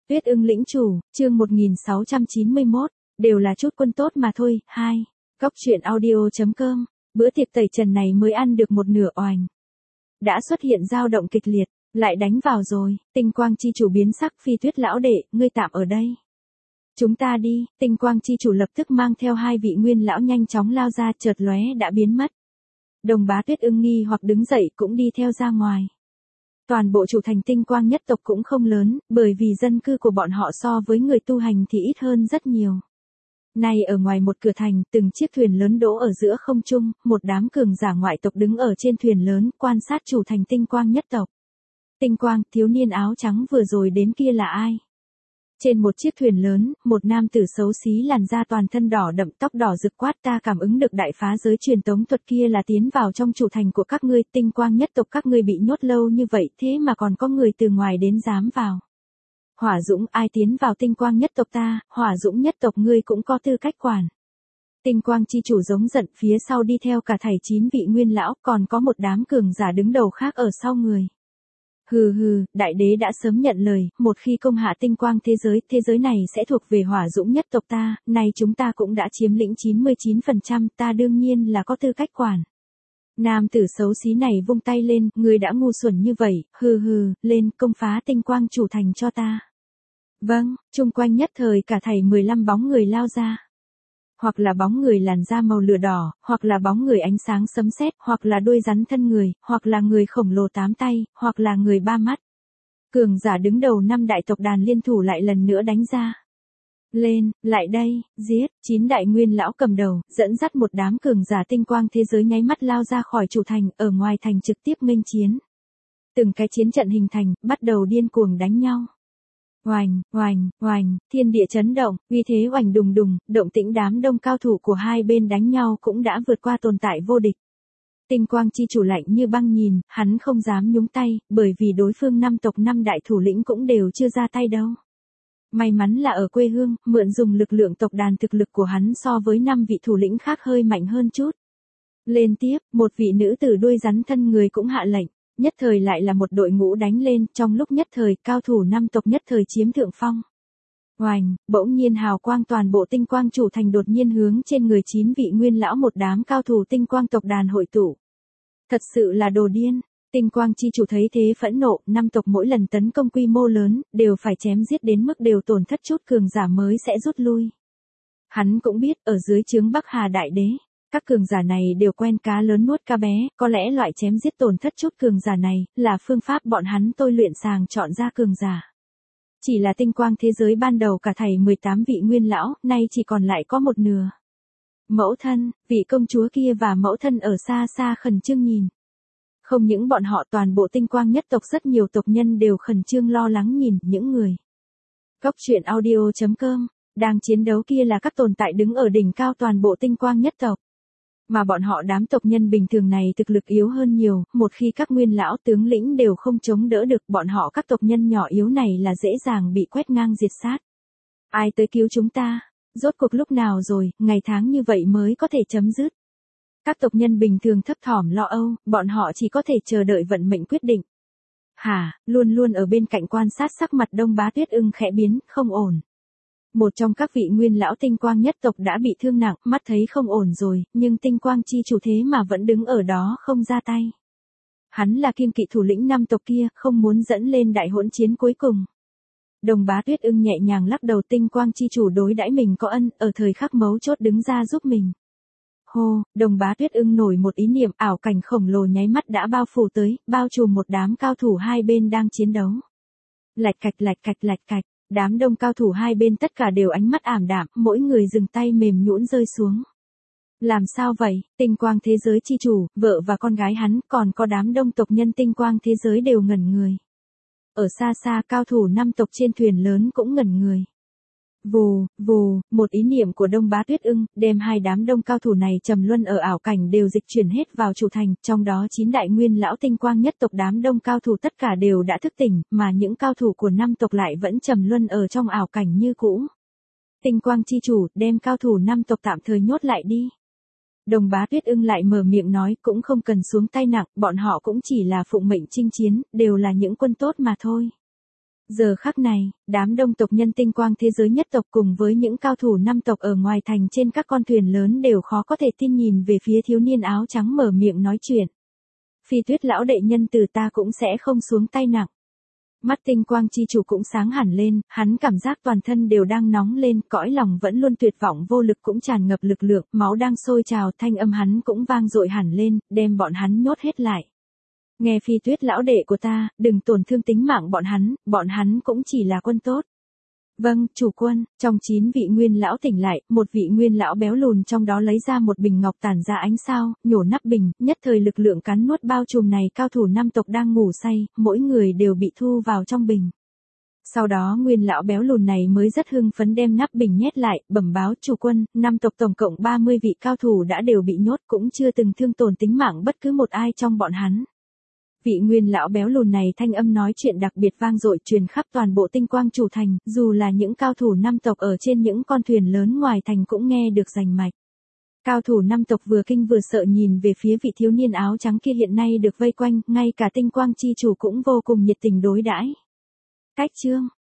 Tuyết ưng lĩnh chủ, chương 1691, đều là chút quân tốt mà thôi. 2. Góc truyện audio.com, bữa tiệc tẩy trần này mới ăn được một nửa oành. Đã xuất hiện dao động kịch liệt, lại đánh vào rồi, tinh quang chi chủ biến sắc. Phi Tuyết lão đệ, ngươi tạm ở đây. Chúng ta đi, tinh quang chi chủ lập tức mang theo hai vị nguyên lão nhanh chóng lao ra, chợt lóe đã biến mất. Đồng Bá Tuyết ưng nghi hoặc đứng dậy cũng đi theo ra ngoài. Toàn bộ chủ thành tinh quang nhất tộc cũng không lớn, bởi vì dân cư của bọn họ so với người tu hành thì ít hơn rất nhiều. Nay ở ngoài một cửa thành, từng chiếc thuyền lớn đỗ ở giữa không trung, một đám cường giả ngoại tộc đứng ở trên thuyền lớn, quan sát chủ thành tinh quang nhất tộc. Tinh quang, thiếu niên áo trắng vừa rồi đến kia là ai? Trên một chiếc thuyền lớn, một nam tử xấu xí làn da toàn thân đỏ đậm, tóc đỏ rực quát: ta cảm ứng được đại phá giới truyền tống thuật kia là tiến vào trong chủ thành của các ngươi. Tinh quang nhất tộc các ngươi bị nhốt lâu như vậy, thế mà còn có người từ ngoài đến dám vào. Hỏa Dũng, ai tiến vào tinh quang nhất tộc ta? Hỏa Dũng nhất tộc ngươi cũng có tư cách quản. Tinh quang chi chủ giống giận, phía sau đi theo cả thảy 9 vị nguyên lão, còn có một đám cường giả đứng đầu khác ở sau người. Hừ hừ, đại đế đã sớm nhận lời, một khi công hạ tinh quang thế giới này sẽ thuộc về Hỏa Dũng nhất tộc ta, nay chúng ta cũng đã chiếm lĩnh 99%, ta đương nhiên là có tư cách quản. Nam tử xấu xí này vung tay lên, người đã ngu xuẩn như vậy, hừ hừ, lên, công phá tinh quang chủ thành cho ta. Vâng, chung quanh nhất thời cả thảy 15 bóng người lao ra. Hoặc là bóng người làn da màu lửa đỏ, hoặc là bóng người ánh sáng sấm sét, hoặc là đuôi rắn thân người, hoặc là người khổng lồ 8 tay, hoặc là người 3 mắt. Cường giả đứng đầu 5 đại tộc đàn liên thủ lại lần nữa đánh ra. Lên, lại đây, giết. 9 đại nguyên lão cầm đầu, dẫn dắt một đám cường giả tinh quang thế giới nháy mắt lao ra khỏi chủ thành, ở ngoài thành trực tiếp nghênh chiến. Từng cái chiến trận hình thành, bắt đầu điên cuồng đánh nhau. Oành, oành, oành, thiên địa chấn động, uy thế oành đùng đùng, động tĩnh đám đông cao thủ của hai bên đánh nhau cũng đã vượt qua tồn tại vô địch. Tinh quang chi chủ lạnh như băng nhìn, hắn không dám nhúng tay, bởi vì đối phương 5 tộc 5 đại thủ lĩnh cũng đều chưa ra tay đâu. May mắn là ở quê hương, mượn dùng lực lượng tộc đàn, thực lực của hắn so với 5 vị thủ lĩnh khác hơi mạnh hơn chút. Lên tiếp, một vị nữ tử đuôi rắn thân người cũng hạ lệnh. Nhất thời lại là một đội ngũ đánh lên, trong lúc nhất thời, cao thủ 5 tộc nhất thời chiếm thượng phong. Oành, bỗng nhiên hào quang toàn bộ tinh quang chủ thành đột nhiên hướng trên người 9 vị nguyên lão một đám cao thủ tinh quang tộc đàn hội tụ. Thật sự là đồ điên. Tinh quang chi chủ thấy thế phẫn nộ, 5 tộc mỗi lần tấn công quy mô lớn, đều phải chém giết đến mức đều tổn thất chút cường giả mới sẽ rút lui. Hắn cũng biết, ở dưới trướng Bắc Hà Đại Đế, các cường giả này đều quen cá lớn nuốt cá bé, có lẽ loại chém giết tổn thất chút cường giả này, là phương pháp bọn hắn tôi luyện sàng chọn ra cường giả. Chỉ là tinh quang thế giới ban đầu cả thảy 18 vị nguyên lão, nay chỉ còn lại có một nửa. Mẫu thân, vị công chúa kia và mẫu thân ở xa xa khẩn trương nhìn. Không những bọn họ, toàn bộ tinh quang nhất tộc rất nhiều tộc nhân đều khẩn trương lo lắng nhìn những người. Góc truyện audio.com, đang chiến đấu kia là các tồn tại đứng ở đỉnh cao toàn bộ tinh quang nhất tộc. Mà bọn họ đám tộc nhân bình thường này thực lực yếu hơn nhiều, một khi các nguyên lão tướng lĩnh đều không chống đỡ được, bọn họ các tộc nhân nhỏ yếu này là dễ dàng bị quét ngang diệt sát. Ai tới cứu chúng ta? Rốt cuộc lúc nào rồi, ngày tháng như vậy mới có thể chấm dứt. Các tộc nhân bình thường thấp thỏm lo âu, bọn họ chỉ có thể chờ đợi vận mệnh quyết định. Hả, luôn luôn ở bên cạnh quan sát sắc mặt Đông Bá Tuyết ưng khẽ biến, không ổn. Một trong các vị nguyên lão tinh quang nhất tộc đã bị thương nặng, mắt thấy không ổn rồi, nhưng tinh quang chi chủ thế mà vẫn đứng ở đó không ra tay. Hắn là kiêng kỵ thủ lĩnh 5 tộc kia, không muốn dẫn lên đại hỗn chiến cuối cùng. Đồng Bá Tuyết ưng nhẹ nhàng lắc đầu, tinh quang chi chủ đối đãi mình có ân, ở thời khắc mấu chốt đứng ra giúp mình. Hô, Đồng Bá Tuyết ưng nổi một ý niệm, ảo cảnh khổng lồ nháy mắt đã bao phủ tới, bao trùm một đám cao thủ hai bên đang chiến đấu. Lạch cạch lạch cạch lạch cạch. Đám đông cao thủ hai bên tất cả đều ánh mắt ảm đạm, mỗi người dừng tay mềm nhũn rơi xuống. Làm sao vậy? Tinh quang thế giới chi chủ, vợ và con gái hắn, còn có đám đông tộc nhân tinh quang thế giới đều ngẩn người. Ở xa xa cao thủ 5 tộc trên thuyền lớn cũng ngẩn người. Vù, vù, một ý niệm của Đông Bá Tuyết ưng, đem hai đám đông cao thủ này trầm luân ở ảo cảnh đều dịch chuyển hết vào chủ thành, trong đó 9 đại nguyên lão tinh quang nhất tộc đám đông cao thủ tất cả đều đã thức tỉnh, mà những cao thủ của 5 tộc lại vẫn trầm luân ở trong ảo cảnh như cũ. Tinh quang chi chủ, đem cao thủ 5 tộc tạm thời nhốt lại đi. Đồng Bá Tuyết ưng lại mở miệng nói, cũng không cần xuống tay nặng, bọn họ cũng chỉ là phụng mệnh chinh chiến, đều là những quân tốt mà thôi. Giờ khắc này, đám đông tộc nhân tinh quang thế giới nhất tộc cùng với những cao thủ năm tộc ở ngoài thành trên các con thuyền lớn đều khó có thể tin nhìn về phía thiếu niên áo trắng mở miệng nói chuyện. Phi Tuyết lão đệ nhân từ ta cũng sẽ không xuống tay nặng. Mắt tinh quang chi chủ cũng sáng hẳn lên, hắn cảm giác toàn thân đều đang nóng lên, cõi lòng vẫn luôn tuyệt vọng vô lực cũng tràn ngập lực lượng, máu đang sôi trào, thanh âm hắn cũng vang dội hẳn lên, đem bọn hắn nhốt hết lại. Nghe Phi Tuyết lão đệ của ta, đừng tổn thương tính mạng bọn hắn cũng chỉ là quân tốt. Vâng, chủ quân, trong 9 vị nguyên lão tỉnh lại, một vị nguyên lão béo lùn trong đó lấy ra một bình ngọc tản ra ánh sao, nhổ nắp bình, nhất thời lực lượng cắn nuốt bao trùm này cao thủ năm tộc đang ngủ say, mỗi người đều bị thu vào trong bình. Sau đó nguyên lão béo lùn này mới rất hưng phấn đem nắp bình nhét lại, bẩm báo chủ quân, năm tộc tổng cộng 30 vị cao thủ đã đều bị nhốt cũng chưa từng thương tổn tính mạng bất cứ một ai trong bọn hắn. Vị nguyên lão béo lùn này thanh âm nói chuyện đặc biệt vang dội truyền khắp toàn bộ tinh quang chủ thành, dù là những cao thủ năm tộc ở trên những con thuyền lớn ngoài thành cũng nghe được rành mạch. Cao thủ năm tộc vừa kinh vừa sợ nhìn về phía vị thiếu niên áo trắng kia hiện nay được vây quanh, ngay cả tinh quang chi chủ cũng vô cùng nhiệt tình đối đãi. Cách chương